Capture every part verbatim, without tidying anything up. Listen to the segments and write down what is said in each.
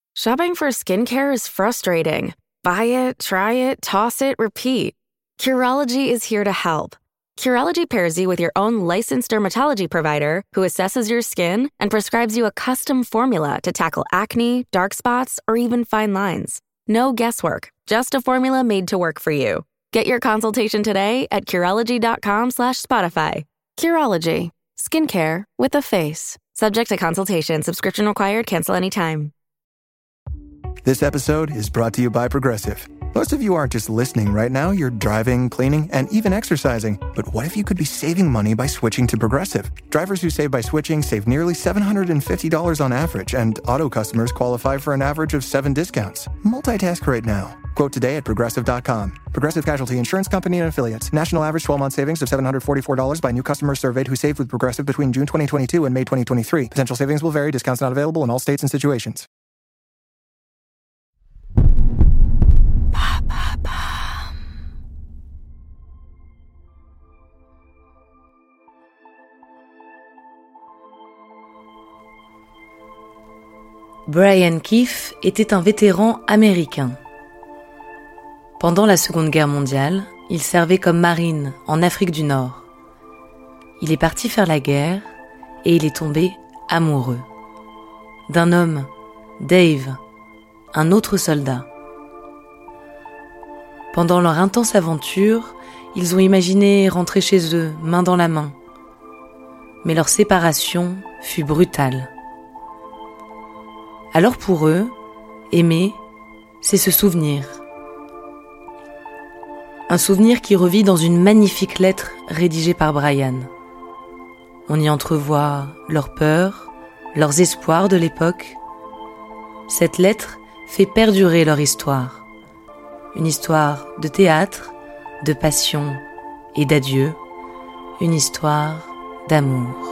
Shopping for skincare is frustrating. Buy it, try it, toss it, repeat. Curology is here to help. Curology pairs you with your own licensed dermatology provider who assesses your skin and prescribes you a custom formula to tackle acne, dark spots, or even fine lines. No guesswork, just a formula made to work for you. Get your consultation today at Curology.com slash Spotify. Curology. Skincare with a face. Subject to consultation. Subscription required. Cancel anytime. This episode is brought to you by Progressive. Most of you aren't just listening right now, you're driving, cleaning, and even exercising. But what if you could be saving money by switching to Progressive? Drivers who save by switching save nearly seven hundred fifty dollars on average, and auto customers qualify for an average of seven discounts. Multitask right now. Quote today at Progressive dot com. Progressive Casualty Insurance Company and Affiliates. National average twelve-month savings of seven hundred forty-four dollars by new customers surveyed who saved with Progressive between June twenty twenty-two and May twenty twenty-three. Potential savings will vary. Discounts not available in all states and situations. Brian Keefe était un vétéran américain. Pendant la Seconde Guerre mondiale, il servait comme marine en Afrique du Nord. Il est parti faire la guerre et il est tombé amoureux d'un homme, Dave, un autre soldat. Pendant leur intense aventure, ils ont imaginé rentrer chez eux, main dans la main. Mais leur séparation fut brutale. Alors pour eux, aimer, c'est se souvenir. Un souvenir qui revit dans une magnifique lettre rédigée par Brian. On y entrevoit leurs peurs, leurs espoirs de l'époque. Cette lettre fait perdurer leur histoire. Une histoire de théâtre, de passion et d'adieu. Une histoire d'amour.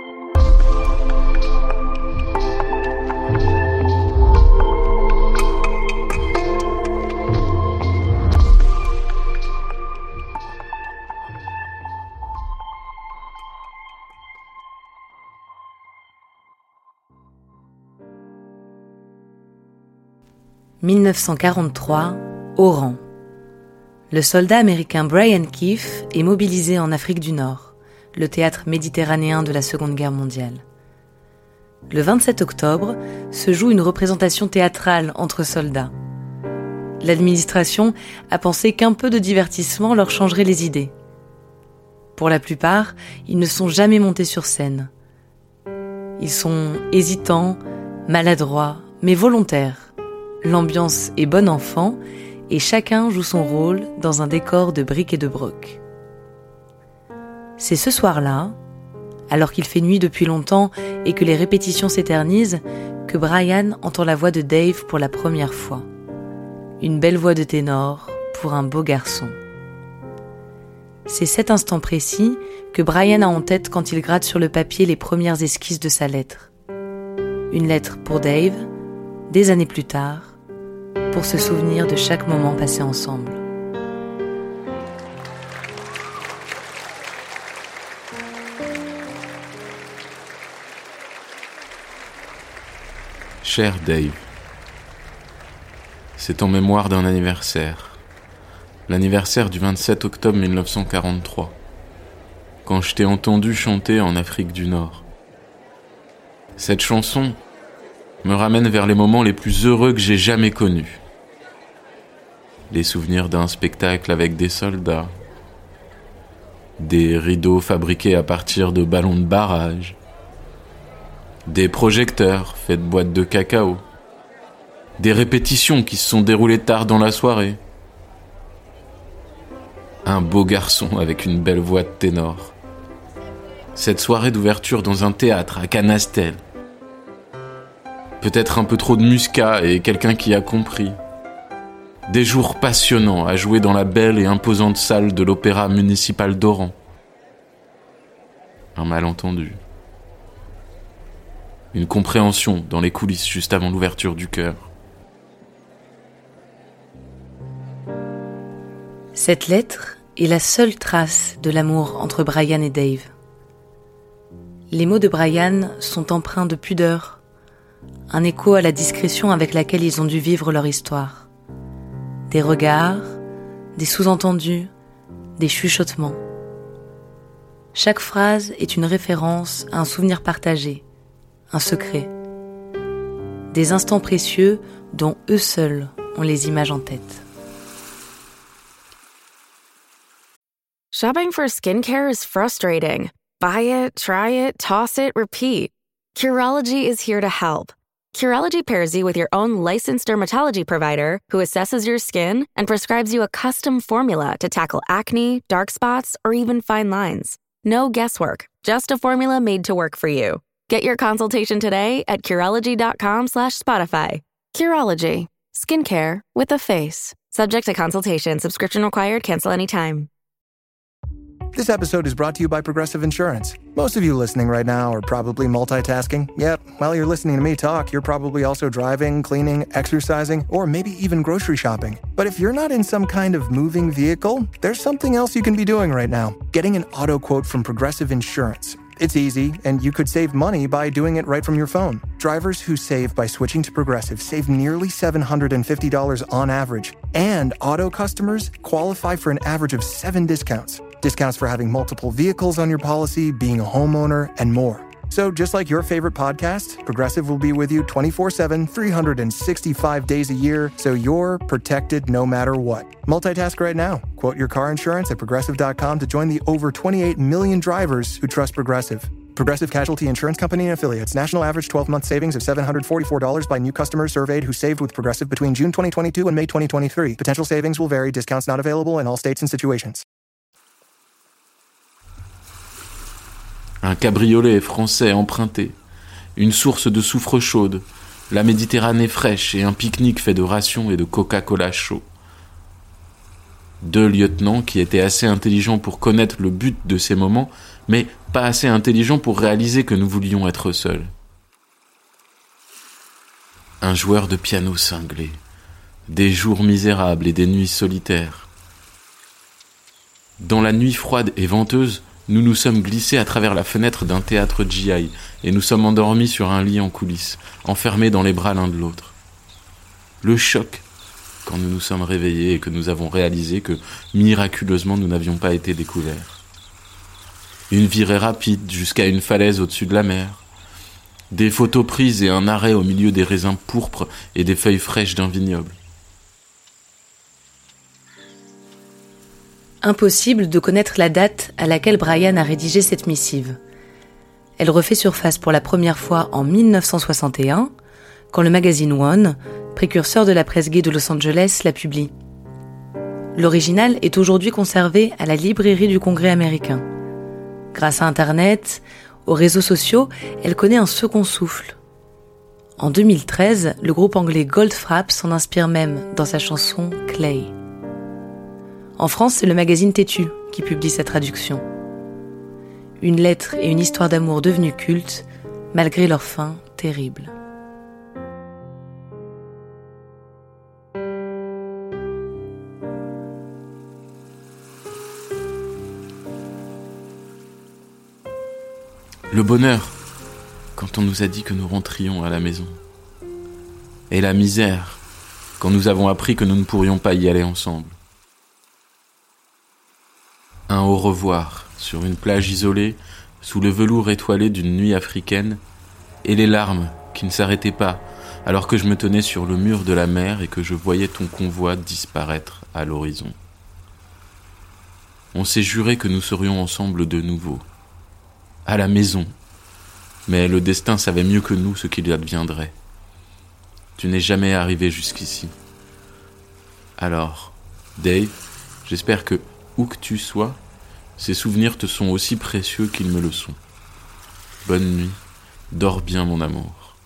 dix-neuf cent quarante-trois, Oran. Le soldat américain Brian Keefe est mobilisé en Afrique du Nord, le théâtre méditerranéen de la Seconde Guerre mondiale. Le vingt-sept octobre se joue une représentation théâtrale entre soldats. L'administration a pensé qu'un peu de divertissement leur changerait les idées. Pour la plupart, ils ne sont jamais montés sur scène. Ils sont hésitants, maladroits, mais volontaires. L'ambiance est bon enfant et chacun joue son rôle dans un décor de briques et de broc. C'est ce soir-là, alors qu'il fait nuit depuis longtemps et que les répétitions s'éternisent, que Brian entend la voix de Dave pour la première fois. Une belle voix de ténor pour un beau garçon. C'est cet instant précis que Brian a en tête quand il gratte sur le papier les premières esquisses de sa lettre. Une lettre pour Dave, des années plus tard, pour se souvenir de chaque moment passé ensemble. Cher Dave, c'est en mémoire d'un anniversaire, l'anniversaire du vingt-sept octobre mille neuf cent quarante-trois, quand je t'ai entendu chanter en Afrique du Nord. Cette chanson me ramène vers les moments les plus heureux que j'ai jamais connus. Les souvenirs d'un spectacle avec des soldats, des rideaux fabriqués à partir de ballons de barrage, des projecteurs faits de boîtes de cacao, des répétitions qui se sont déroulées tard dans la soirée, un beau garçon avec une belle voix de ténor, cette soirée d'ouverture dans un théâtre à Canastel, peut-être un peu trop de muscat et quelqu'un qui a compris. Des jours passionnants à jouer dans la belle et imposante salle de l'Opéra municipal d'Oran. Un malentendu. Une compréhension dans les coulisses juste avant l'ouverture du chœur. Cette lettre est la seule trace de l'amour entre Brian et Dave. Les mots de Brian sont empreints de pudeur, un écho à la discrétion avec laquelle ils ont dû vivre leur histoire. Des regards, des sous-entendus, des chuchotements. Chaque phrase est une référence à un souvenir partagé, un secret. Des instants précieux dont eux seuls ont les images en tête. Shopping for skincare is frustrating. Buy it, try it, toss it, repeat. Curology is here to help. Curology pairs you with your own licensed dermatology provider who assesses your skin and prescribes you a custom formula to tackle acne, dark spots, or even fine lines. No guesswork, just a formula made to work for you. Get your consultation today at Curology.com slash Spotify. Curology. Skincare with a face. Subject to consultation. Subscription required. Cancel anytime. This episode is brought to you by Progressive Insurance. Most of you listening right now are probably multitasking. Yep, while you're listening to me talk, you're probably also driving, cleaning, exercising, or maybe even grocery shopping. But if you're not in some kind of moving vehicle, there's something else you can be doing right now. Getting an auto quote from Progressive Insurance. It's easy, and you could save money by doing it right from your phone. Drivers who save by switching to Progressive save nearly seven hundred fifty dollars on average. And auto customers qualify for an average of seven discounts. Discounts for having multiple vehicles on your policy, being a homeowner, and more. So just like your favorite podcast, Progressive will be with you twenty-four seven, three hundred sixty-five days a year, so you're protected no matter what. Multitask right now. Quote your car insurance at Progressive dot com to join the over twenty-eight million drivers who trust Progressive. Progressive Casualty Insurance Company and Affiliates. National average twelve-month savings of seven hundred forty-four dollars by new customers surveyed who saved with Progressive between June twenty twenty-two and May twenty twenty-three. Potential savings will vary. Discounts not available in all states and situations. Un cabriolet français emprunté, une source de soufre chaude, la Méditerranée fraîche et un pique-nique fait de rations et de Coca-Cola chaud. Deux lieutenants qui étaient assez intelligents pour connaître le but de ces moments, mais pas assez intelligents pour réaliser que nous voulions être seuls. Un joueur de piano cinglé, des jours misérables et des nuits solitaires. Dans la nuit froide et venteuse, nous nous sommes glissés à travers la fenêtre d'un théâtre G I et nous sommes endormis sur un lit en coulisses, enfermés dans les bras l'un de l'autre. Le choc, quand nous nous sommes réveillés et que nous avons réalisé que, miraculeusement, nous n'avions pas été découverts. Une virée rapide jusqu'à une falaise au-dessus de la mer. Des photos prises et un arrêt au milieu des raisins pourpres et des feuilles fraîches d'un vignoble. Impossible de connaître la date à laquelle Brian a rédigé cette missive. Elle refait surface pour la première fois en mille neuf cent soixante et un, quand le magazine One, précurseur de la presse gay de Los Angeles, la publie. L'original est aujourd'hui conservé à la librairie du Congrès américain. Grâce à Internet, aux réseaux sociaux, elle connaît un second souffle. En deux mille treize, le groupe anglais Goldfrapp s'en inspire même dans sa chanson Clay. En France, c'est le magazine Têtu qui publie sa traduction. Une lettre et une histoire d'amour devenues cultes, malgré leur fin terrible. Le bonheur, quand on nous a dit que nous rentrions à la maison. Et la misère, quand nous avons appris que nous ne pourrions pas y aller ensemble. Un au revoir sur une plage isolée, sous le velours étoilé d'une nuit africaine, et les larmes qui ne s'arrêtaient pas alors que je me tenais sur le mur de la mer et que je voyais ton convoi disparaître à l'horizon. On s'est juré que nous serions ensemble de nouveau, à la maison, mais le destin savait mieux que nous ce qu'il adviendrait. Tu n'es jamais arrivé jusqu'ici. Alors, Dave, j'espère que où que tu sois, ces souvenirs te sont aussi précieux qu'ils me le sont. Bonne nuit, dors bien mon amour.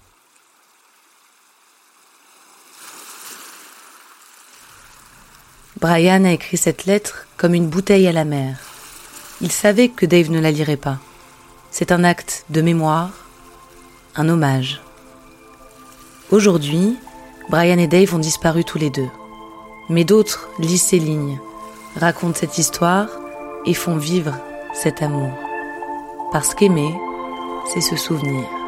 Brian a écrit cette lettre comme une bouteille à la mer. Il savait que Dave ne la lirait pas. C'est un acte de mémoire, un hommage. Aujourd'hui, Brian et Dave ont disparu tous les deux. Mais d'autres lisent ces lignes, racontent cette histoire et font vivre cet amour. Parce qu'aimer, c'est se souvenir.